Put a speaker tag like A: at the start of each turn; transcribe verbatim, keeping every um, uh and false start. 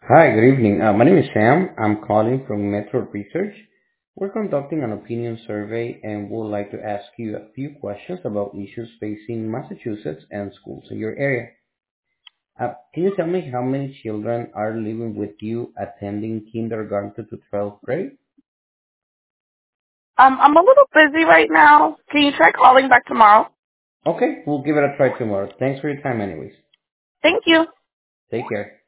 A: Hi, good evening. Uh, my name is Sam. I'm calling from Metro Research. We're conducting an opinion survey and would like to ask you a few questions about issues facing Massachusetts and schools in your area. Uh, can you tell me how many children are living with you attending kindergarten to twelfth grade?
B: Um, I'm a little busy right now. Can you try calling back tomorrow?
A: Okay, we'll give it a try tomorrow. Thanks for your time anyways.
B: Thank you.
A: Take care.